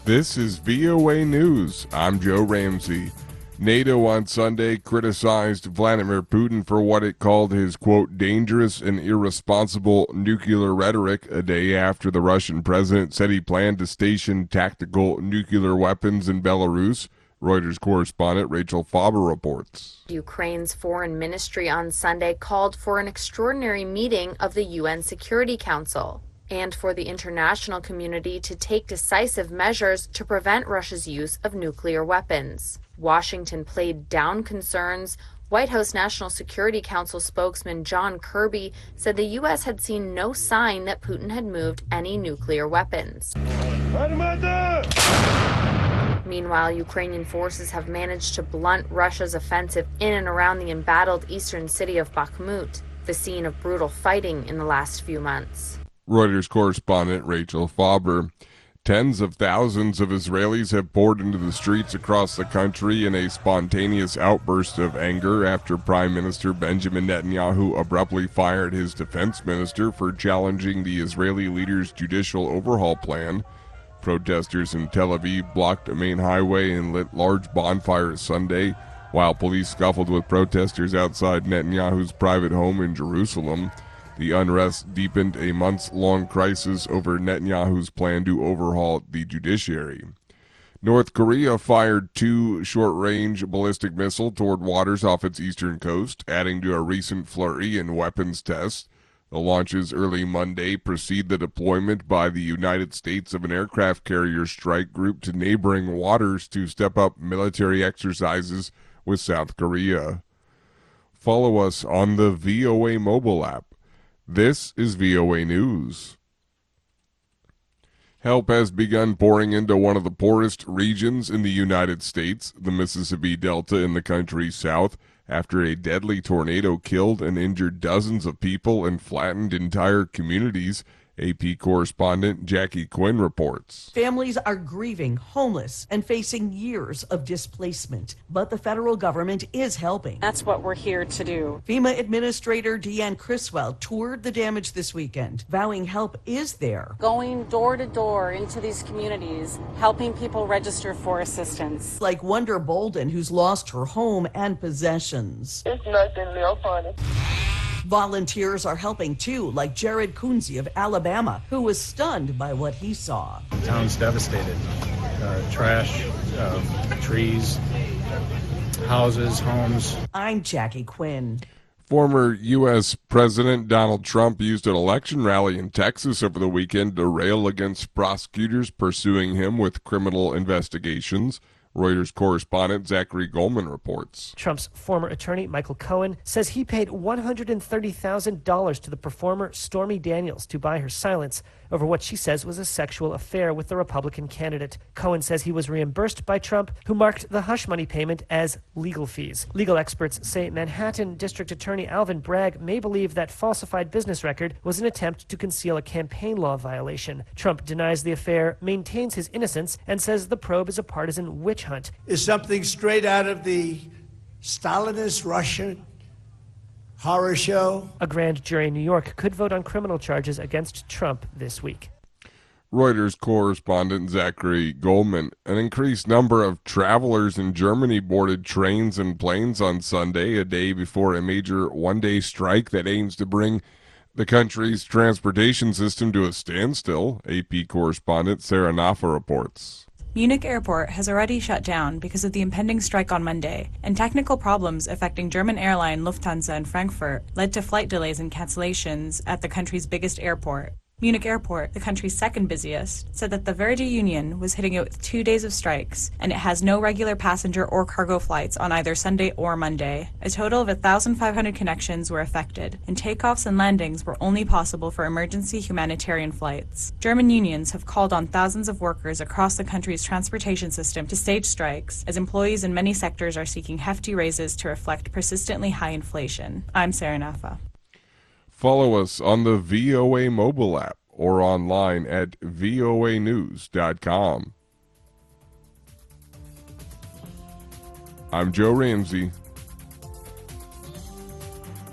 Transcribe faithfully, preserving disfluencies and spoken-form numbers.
This is V O A News. I'm Joe Ramsey. NATO on Sunday criticized Vladimir Putin for what it called his, quote, dangerous and irresponsible nuclear rhetoric a day after the Russian president said he planned to station tactical nuclear weapons in Belarus. Reuters correspondent Rachel Faber reports. Ukraine's foreign ministry on Sunday called for an extraordinary meeting of the U N Security Council and for the international community to take decisive measures to prevent Russia's use of nuclear weapons. Washington played down concerns. White House National Security Council spokesman John Kirby said the U S had seen no sign that Putin had moved any nuclear weapons. Meanwhile, Ukrainian forces have managed to blunt Russia's offensive in and around the embattled eastern city of Bakhmut, the scene of brutal fighting in the last few months. Reuters correspondent Rachel Faber. Tens of thousands of Israelis have poured into the streets across the country in a spontaneous outburst of anger after Prime Minister Benjamin Netanyahu abruptly fired his defense minister for challenging the Israeli leader's judicial overhaul plan. Protesters in Tel Aviv blocked a main highway and lit large bonfires Sunday, while police scuffled with protesters outside Netanyahu's private home in Jerusalem. The unrest deepened a months-long crisis over Netanyahu's plan to overhaul the judiciary. North Korea fired two short-range ballistic missiles toward waters off its eastern coast, adding to a recent flurry in weapons tests. The launches early Monday precede the deployment by the United States of an aircraft carrier strike group to neighboring waters to step up military exercises with South Korea. Follow us on the V O A mobile app. This is V O A News. Help has begun pouring into one of the poorest regions in the United States, the Mississippi Delta in the country's south, after a deadly tornado killed and injured dozens of people and flattened entire communities. A P correspondent Jackie Quinn reports. Families are grieving, homeless, and facing years of displacement. But the federal government is helping. That's what we're here to do. FEMA Administrator Deanne Criswell toured the damage this weekend, vowing help is there. Going door to door into these communities, helping people register for assistance. Like Wonder Bolden, who's lost her home and possessions. It's nothing real funny. Volunteers are helping too, like Jared Kunze of Alabama, who was stunned by what he saw. The town's devastated. Uh, trash, uh, trees, houses, homes. I'm Jackie Quinn. Former U S President Donald Trump used an election rally in Texas over the weekend to rail against prosecutors pursuing him with criminal investigations. Reuters correspondent Zachary Goldman reports. Trump's former attorney, Michael Cohen, says he paid one hundred thirty thousand dollars to the performer Stormy Daniels to buy her silence over what she says was a sexual affair with the Republican candidate. Cohen says he was reimbursed by Trump, who marked the hush money payment as legal fees. Legal experts say Manhattan District Attorney Alvin Bragg may believe that falsified business record was an attempt to conceal a campaign law violation. Trump denies the affair, maintains his innocence, and says the probe is a partisan witch hunt. Is something straight out of the Stalinist Russian horror show. A grand jury in New York could vote on criminal charges against Trump this week. Reuters correspondent Zachary Goldman. An increased number of travelers in Germany boarded trains and planes on Sunday, a day before a major one-day strike that aims to bring the country's transportation system to a standstill. A P correspondent Sarah Naffa reports. Munich Airport has already shut down because of the impending strike on Monday, and technical problems affecting German airline Lufthansa in Frankfurt led to flight delays and cancellations at the country's biggest airport. Munich Airport, the country's second busiest, said that the Verdi Union was hitting it with two days of strikes, and it has no regular passenger or cargo flights on either Sunday or Monday. A total of one thousand five hundred connections were affected, and takeoffs and landings were only possible for emergency humanitarian flights. German unions have called on thousands of workers across the country's transportation system to stage strikes, as employees in many sectors are seeking hefty raises to reflect persistently high inflation. I'm Sarah Naffa. Follow us on the V O A mobile app or online at V O A news dot com. I'm Joe Ramsey.